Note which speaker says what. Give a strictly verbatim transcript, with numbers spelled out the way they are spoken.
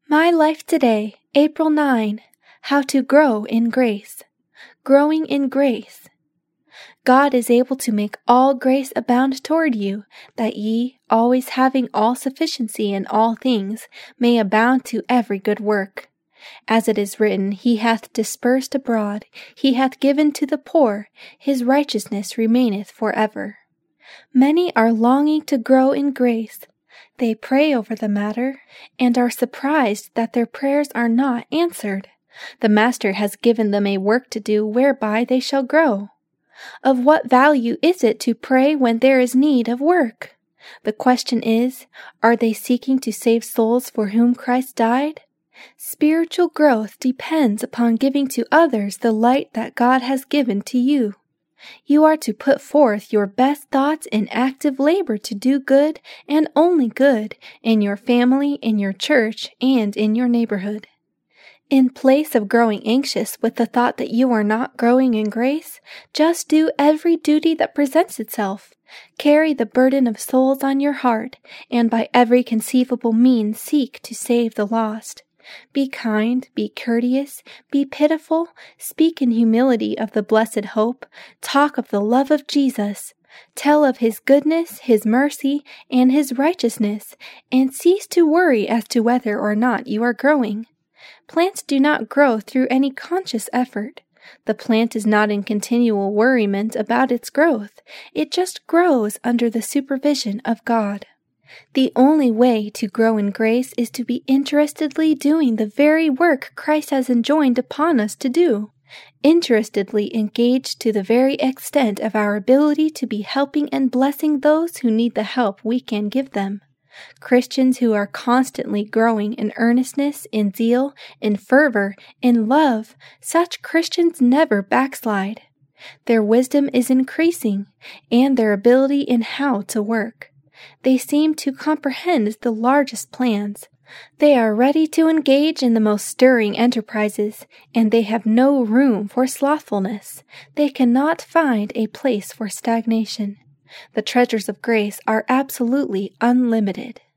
Speaker 1: My Life Today, April ninth, How to Grow in Grace. Growing in Grace. God is able to make all grace abound toward you, that ye, always having all sufficiency in all things, may abound to every good work. As it is written, He hath dispersed abroad, He hath given to the poor, His righteousness remaineth forever. Many are longing to grow in grace. They pray over the matter, and are surprised that their prayers are not answered. The Master has given them a work to do whereby they shall grow. Of what value is it to pray when there is need of work? The question is, are they seeking to save souls for whom Christ died? Spiritual growth depends upon giving to others the light that God has given to you. You are to put forth your best thoughts in active labor to do good and only good in your family, in your church, and in your neighborhood. In place of growing anxious with the thought that you are not growing in grace, just do every duty that presents itself. Carry the burden of souls on your heart, and by every conceivable means seek to save the lost. Be kind, be courteous, be pitiful, speak in humility of the blessed hope, talk of the love of Jesus, tell of His goodness, His mercy, and His righteousness, and cease to worry as to whether or not you are growing. Plants do not grow through any conscious effort. The plant is not in continual worriment about its growth. It just grows under the supervision of God. The only way to grow in grace is to be interestedly doing the very work Christ has enjoined upon us to do, interestedly engaged to the very extent of our ability to be helping and blessing those who need the help we can give them. Christians who are constantly growing in earnestness, in zeal, in fervor, in love, such Christians never backslide. Their wisdom is increasing, and their ability in how to work. They seem to comprehend the largest plans. They are ready to engage in the most stirring enterprises, and they have no room for slothfulness. They cannot find a place for stagnation. The treasures of grace are absolutely unlimited.